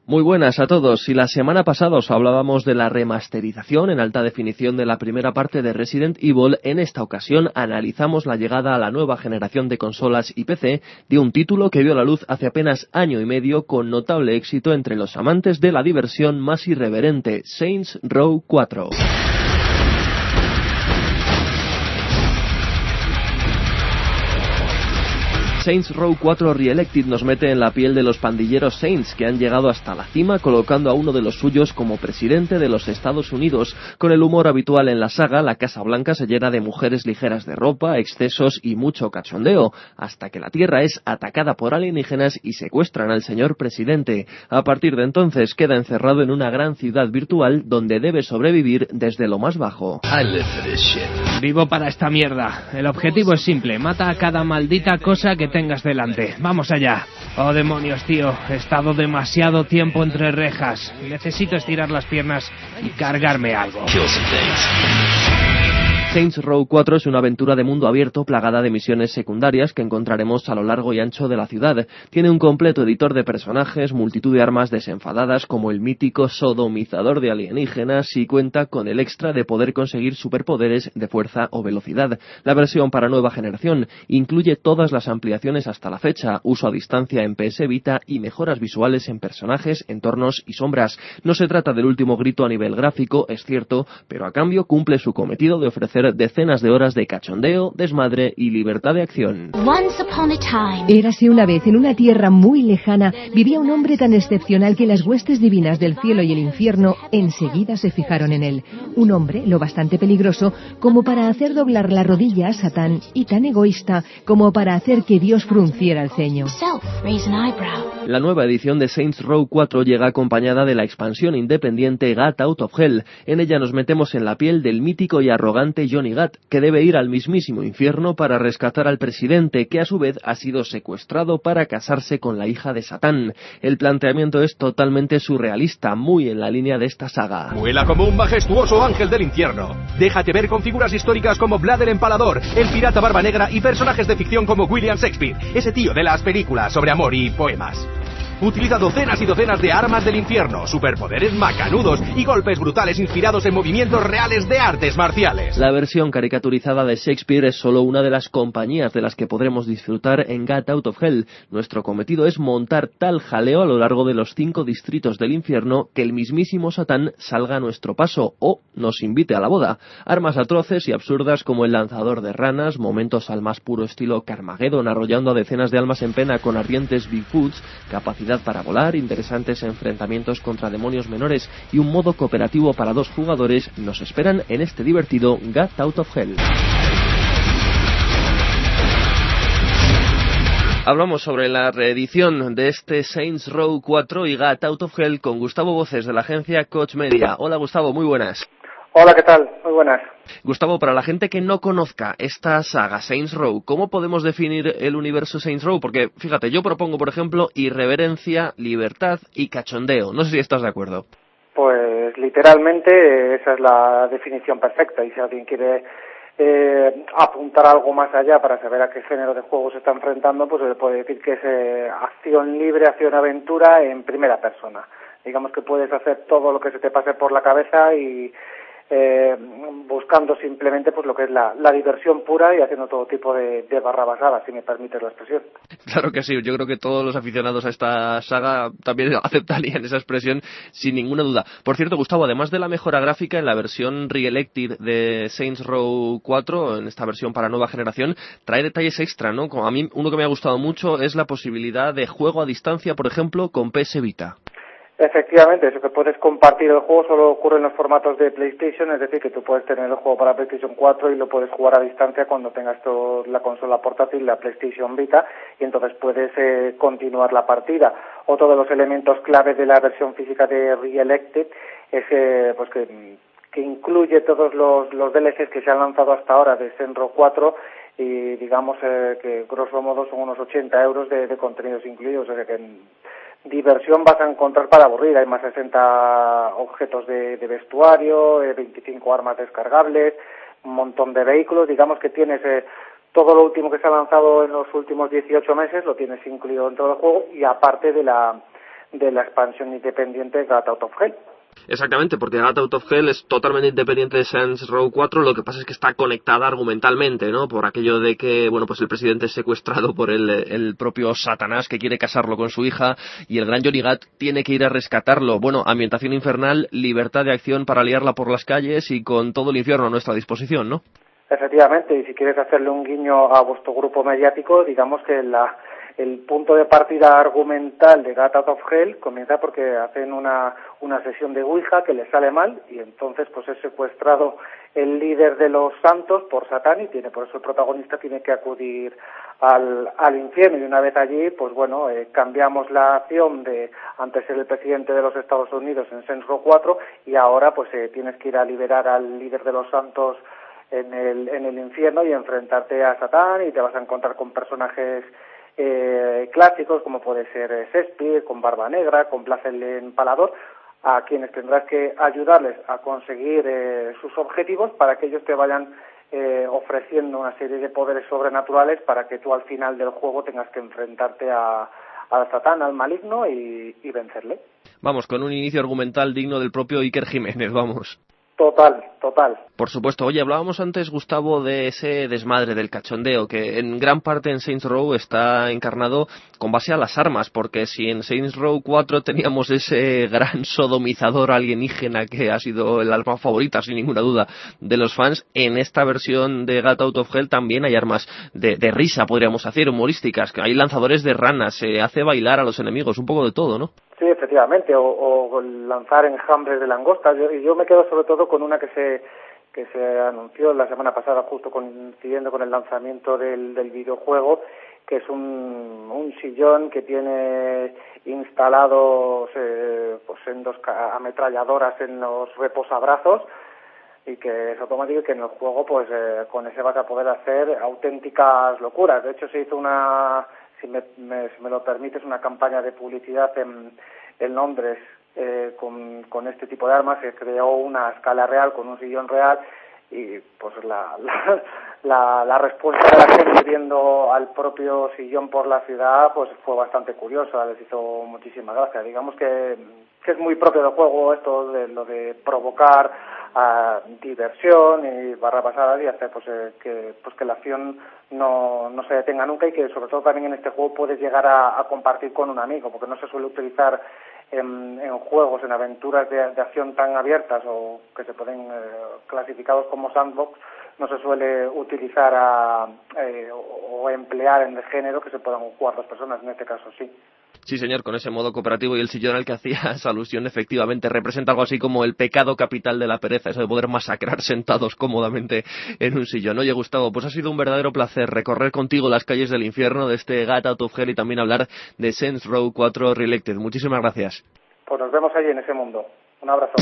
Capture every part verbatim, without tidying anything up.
Muy buenas a todos. Si la semana pasada os hablábamos de la remasterización en alta definición de la primera parte de Resident Evil, en esta ocasión analizamos la llegada a la nueva generación de consolas y P C de un título que vio la luz hace apenas año y medio con notable éxito entre los amantes de la diversión más irreverente, Saints Row cuatro. Saints Row cuatro Re-Elected nos mete en la piel de los pandilleros Saints que han llegado hasta la cima colocando a uno de los suyos como presidente de los Estados Unidos. Con el humor habitual en la saga, la Casa Blanca se llena de mujeres ligeras de ropa, excesos y mucho cachondeo, hasta que la Tierra es atacada por alienígenas y secuestran al señor presidente. A partir de entonces queda encerrado en una gran ciudad virtual donde debe sobrevivir desde lo más bajo. Vivo para esta mierda. El objetivo es simple, mata a cada maldita cosa que tengas delante. Vamos allá. Oh, demonios, tío. He estado demasiado tiempo entre rejas. Necesito estirar las piernas y cargarme algo. Saints Row cuatro es una aventura de mundo abierto plagada de misiones secundarias que encontraremos a lo largo y ancho de la ciudad. Tiene un completo editor de personajes, multitud de armas desenfadadas como el mítico sodomizador de alienígenas y cuenta con el extra de poder conseguir superpoderes de fuerza o velocidad. La versión para nueva generación incluye todas las ampliaciones hasta la fecha, uso a distancia en P S Vita y mejoras visuales en personajes, entornos y sombras. No se trata del último grito a nivel gráfico, es cierto, pero a cambio cumple su cometido de ofrecer decenas de horas de cachondeo, desmadre y libertad de acción. Érase una vez en una tierra muy lejana, vivía un hombre tan excepcional que las huestes divinas del cielo y el infierno enseguida se fijaron en él. Un hombre lo bastante peligroso como para hacer doblar la rodilla a Satán y tan egoísta como para hacer que Dios frunciera el ceño. La nueva edición de Saints Row cuatro llega acompañada de la expansión independiente Gat Out of Hell. En ella nos metemos en la piel del mítico y arrogante Johnny Gat, que debe ir al mismísimo infierno para rescatar al presidente, que a su vez ha sido secuestrado para casarse con la hija de Satán. El planteamiento es totalmente surrealista, muy en la línea de esta saga. Vuela como un majestuoso ángel del infierno. Déjate ver con figuras históricas como Vlad el Empalador, el pirata Barba Negra y personajes de ficción como William Shakespeare, ese tío de las películas sobre amor y poemas. Utiliza docenas y docenas de armas del infierno, superpoderes macanudos y golpes brutales inspirados en movimientos reales de artes marciales. La versión caricaturizada de Shakespeare es solo una de las compañías de las que podremos disfrutar en Gat Out of Hell. Nuestro cometido es montar tal jaleo a lo largo de los cinco distritos del infierno que el mismísimo Satán salga a nuestro paso o nos invite a la boda. Armas atroces y absurdas como el lanzador de ranas, momentos al más puro estilo Carmageddon arrollando a decenas de almas en pena con ardientes Bigfoots, capacidad para volar, interesantes enfrentamientos contra demonios menores y un modo cooperativo para dos jugadores nos esperan en este divertido Gat Out of Hell. Hablamos sobre la reedición de este Saints Row cuatro y Gat Out of Hell con Gustavo Voces de la agencia Koch Media. Hola Gustavo, muy buenas. Hola, ¿qué tal? Muy buenas. Gustavo, para la gente que no conozca esta saga Saints Row, ¿cómo podemos definir el universo Saints Row? Porque, fíjate, yo propongo, por ejemplo, irreverencia, libertad y cachondeo. No sé si estás de acuerdo. Pues literalmente esa es la definición perfecta, y si alguien quiere eh, apuntar algo más allá para saber a qué género de juego se está enfrentando, pues se puede decir que es eh, acción libre, acción-aventura en primera persona. Digamos que puedes hacer todo lo que se te pase por la cabeza y Eh, buscando simplemente pues lo que es la, la diversión pura y haciendo todo tipo de, de barrabasadas, si me permites la expresión. Claro que sí, yo creo que todos los aficionados a esta saga también aceptarían esa expresión sin ninguna duda. Por cierto, Gustavo, además de la mejora gráfica en la versión Re-Elected de Saints Row cuatro, en esta versión para nueva generación, trae detalles extra, ¿no? Como a mí uno que me ha gustado mucho es la posibilidad de juego a distancia, por ejemplo, con P S Vita. Efectivamente, eso que puedes compartir el juego solo ocurre en los formatos de PlayStation, es decir, que tú puedes tener el juego para PlayStation cuatro y lo puedes jugar a distancia cuando tengas todo, la consola portátil, la PlayStation Vita, y entonces puedes eh, continuar la partida. Otro de los elementos clave de la versión física de Re-Elected es eh, pues que, que incluye todos los, los D L Cs que se han lanzado hasta ahora de Saints Row cuatro y digamos eh, que grosso modo son unos ochenta euros de, de contenidos incluidos, o sea que diversión vas a encontrar para aburrir. Hay más de sesenta objetos de, de vestuario, eh, veinticinco armas descargables, un montón de vehículos. Digamos que tienes eh, todo lo último que se ha lanzado en los últimos dieciocho meses, lo tienes incluido dentro del juego, y aparte de la de la expansión independiente Gat Out of Hell. Exactamente, porque Gat Out of Hell es totalmente independiente de Saints Row cuatro, lo que pasa es que está conectada argumentalmente, ¿no? Por aquello de que, bueno, pues el presidente es secuestrado por el, el propio Satanás que quiere casarlo con su hija y el gran Johnny Gat tiene que ir a rescatarlo. Bueno, ambientación infernal, libertad de acción para liarla por las calles y con todo el infierno a nuestra disposición, ¿no? Efectivamente, y si quieres hacerle un guiño a vuestro grupo mediático, digamos que la el punto de partida argumental de Gat Out of Hell comienza porque hacen una, una sesión de Ouija que les sale mal y entonces pues es secuestrado el líder de los santos por Satán y tiene, por eso el protagonista tiene que acudir al, al infierno y una vez allí, pues bueno, eh, cambiamos la acción de antes ser el presidente de los Estados Unidos en Saints Row cuatro y ahora pues eh, tienes que ir a liberar al líder de los santos en el, en el infierno y enfrentarte a Satán y te vas a encontrar con personajes Eh, clásicos como puede ser eh, Shakespeare, con Barba Negra, con Blas el Empalador, a quienes tendrás que ayudarles a conseguir eh, sus objetivos para que ellos te vayan eh, ofreciendo una serie de poderes sobrenaturales para que tú al final del juego tengas que enfrentarte a, a Satán, al maligno y, y vencerle. Vamos, con un inicio argumental digno del propio Iker Jiménez, vamos. Total, total. Por supuesto. Oye, hablábamos antes, Gustavo, de ese desmadre del cachondeo, que en gran parte en Saints Row está encarnado con base a las armas, porque si en Saints Row cuatro teníamos ese gran sodomizador alienígena que ha sido el arma favorita, sin ninguna duda, de los fans, en esta versión de Gat Out of Hell también hay armas de, de risa, podríamos decir, humorísticas, hay lanzadores de ranas, se hace bailar a los enemigos, un poco de todo, ¿no? Sí, efectivamente, o, o lanzar enjambres de langostas. Yo, yo me quedo sobre todo con una que se que se anunció la semana pasada, justo coincidiendo con el lanzamiento del, del videojuego, que es un, un sillón que tiene instalados eh, pues en dos ametralladoras en los reposabrazos y que es automático y que en el juego pues eh, con ese vas a poder hacer auténticas locuras. De hecho se hizo una... si me, me, si me lo permites, una campaña de publicidad en, en Londres eh, con, con este tipo de armas. Se creó una escala real con un sillón real y pues la, la, la, la respuesta de la gente viendo al propio sillón por la ciudad pues fue bastante curiosa, les hizo muchísima gracia. Digamos que, que es muy propio del juego esto de lo de provocar a diversión y barra pasada y hacer pues eh, que pues que la acción no no se detenga nunca y que sobre todo también en este juego puedes llegar a, a compartir con un amigo porque no se suele utilizar en, en juegos, en aventuras de, de acción tan abiertas o que se pueden eh, clasificados como sandbox, no se suele utilizar a, eh, o, o emplear en el género que se puedan jugar dos personas, en este caso sí. Sí, señor, con ese modo cooperativo y el sillón al que hacías alusión, efectivamente, representa algo así como el pecado capital de la pereza, eso de poder masacrar sentados cómodamente en un sillón. Oye, Gustavo, pues ha sido un verdadero placer recorrer contigo las calles del infierno de este Gat Out of Hell y también hablar de Saints Row cuatro Reelected. Muchísimas gracias. Pues nos vemos allí en ese mundo. Un abrazo.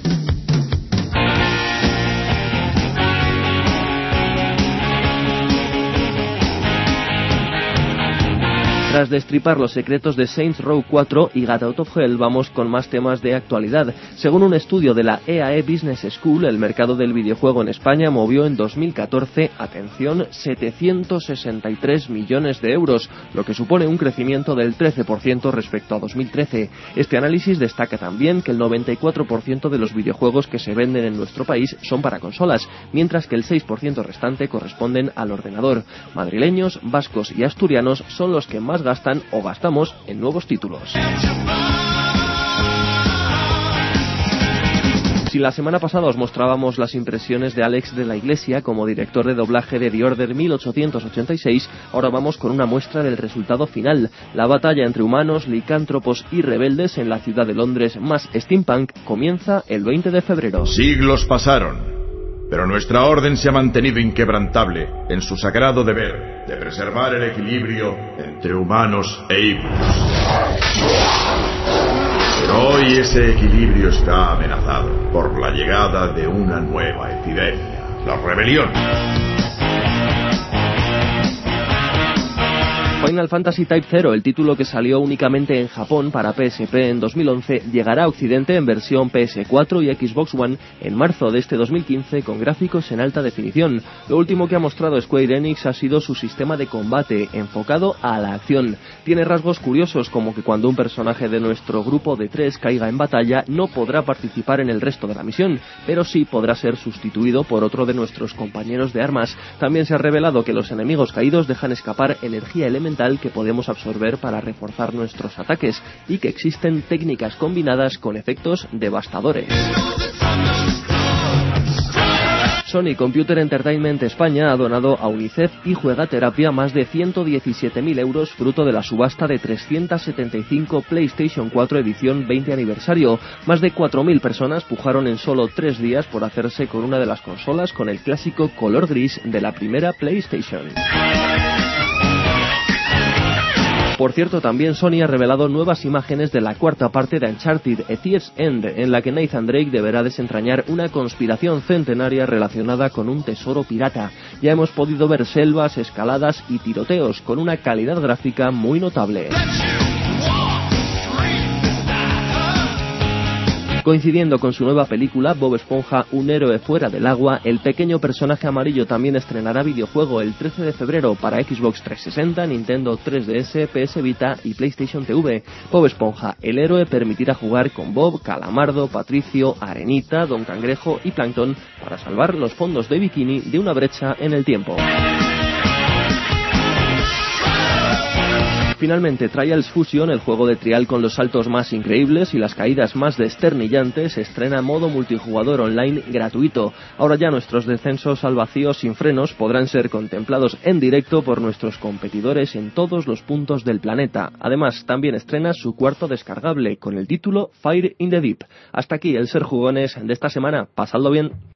Tras destripar los secretos de Saints Row cuatro y Gat Out of Hell, vamos con más temas de actualidad. Según un estudio de la E A E Business School, el mercado del videojuego en España movió en dos mil catorce, atención, setecientos sesenta y tres millones de euros, lo que supone un crecimiento del trece por ciento respecto a dos mil trece. Este análisis destaca también que el noventa y cuatro por ciento de los videojuegos que se venden en nuestro país son para consolas, mientras que el seis por ciento restante corresponden al ordenador. Madrileños, vascos y asturianos son los que más gastan o gastamos en nuevos títulos. Si la semana pasada os mostrábamos las impresiones de Alex de la Iglesia como director de doblaje de The Order mil ochocientos ochenta y seis, ahora vamos con una muestra del resultado final. La batalla entre humanos, licántropos y rebeldes en la ciudad de Londres más steampunk comienza el veinte de febrero. Siglos pasaron, pero nuestra orden se ha mantenido inquebrantable en su sagrado deber de preservar el equilibrio entre humanos e híbridos. Pero hoy ese equilibrio está amenazado por la llegada de una nueva epidemia, la rebelión. Final Fantasy Type Zero, el título que salió únicamente en Japón para P S P en dos mil once, llegará a Occidente en versión P S cuatro y Xbox One en marzo de este dos mil quince con gráficos en alta definición. Lo último que ha mostrado Square Enix ha sido su sistema de combate, enfocado a la acción. Tiene rasgos curiosos como que cuando un personaje de nuestro grupo de tres caiga en batalla no podrá participar en el resto de la misión, pero sí podrá ser sustituido por otro de nuestros compañeros de armas. También se ha revelado que los enemigos caídos dejan escapar energía elemental que podemos absorber para reforzar nuestros ataques y que existen técnicas combinadas con efectos devastadores. Sony Computer Entertainment España ha donado a UNICEF y Juegaterapia más de ciento diecisiete mil euros fruto de la subasta de trescientos setenta y cinco PlayStation cuatro edición veinte aniversario. Más de cuatro mil personas pujaron en solo tres días por hacerse con una de las consolas con el clásico color gris de la primera PlayStation. Por cierto, también Sony ha revelado nuevas imágenes de la cuarta parte de Uncharted, A Thief's End, en la que Nathan Drake deberá desentrañar una conspiración centenaria relacionada con un tesoro pirata. Ya hemos podido ver selvas, escaladas y tiroteos, con una calidad gráfica muy notable. Coincidiendo con su nueva película, Bob Esponja, un héroe fuera del agua, el pequeño personaje amarillo también estrenará videojuego el trece de febrero para Xbox trescientos sesenta, Nintendo tres D S, P S Vita y PlayStation T V. Bob Esponja, el héroe, permitirá jugar con Bob, Calamardo, Patricio, Arenita, Don Cangrejo y Plankton para salvar los fondos de bikini de una brecha en el tiempo. Finalmente, Trials Fusion, el juego de trial con los saltos más increíbles y las caídas más desternillantes, estrena modo multijugador online gratuito. Ahora ya nuestros descensos al vacío sin frenos podrán ser contemplados en directo por nuestros competidores en todos los puntos del planeta. Además, también estrena su cuarto descargable con el título Fire in the Deep. Hasta aquí el Ser Jugones de esta semana. Pasadlo bien.